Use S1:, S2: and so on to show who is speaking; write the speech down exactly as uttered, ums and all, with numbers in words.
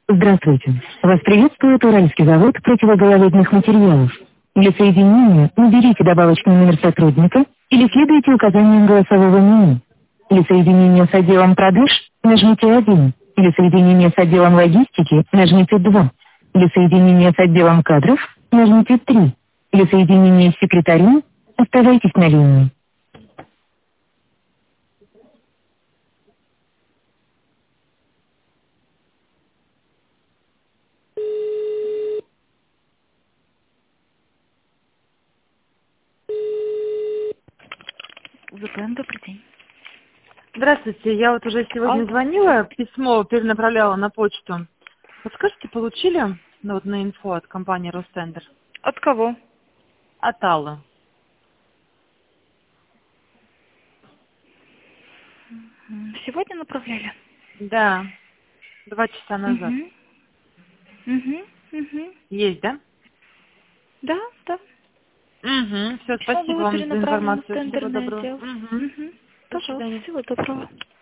S1: Здравствуйте. Вас приветствует Уральский завод противогололедных материалов. Для соединения наберите добавочный номер сотрудника или следуйте указаниям голосового меню. Для соединения с отделом продаж нажмите один. Для соединения с отделом логистики нажмите два. Для соединения с отделом кадров нажмите три. Для соединения с секретарем оставайтесь на линии.
S2: УЗПМ, добрый день.
S3: Здравствуйте, я вот уже сегодня
S2: Алло.
S3: звонила, письмо перенаправляла на почту. Подскажите, получили ну, вот на инфо от компании Ростендер?
S2: От кого?
S3: От Аллы.
S2: М, Сегодня направляли?
S3: Да, два часа назад.
S2: Угу. Угу. Угу.
S3: Есть, да?
S2: Да, да.
S3: Угу, все,
S2: Письмо
S3: спасибо
S2: было
S3: вам за
S2: перенаправлено в
S3: информацию. Всего
S2: тендерный
S3: доброго.
S2: отдел.
S3: Угу.
S2: Угу.
S3: До
S2: Пожалуйста,
S3: свидания.
S2: всего доброго.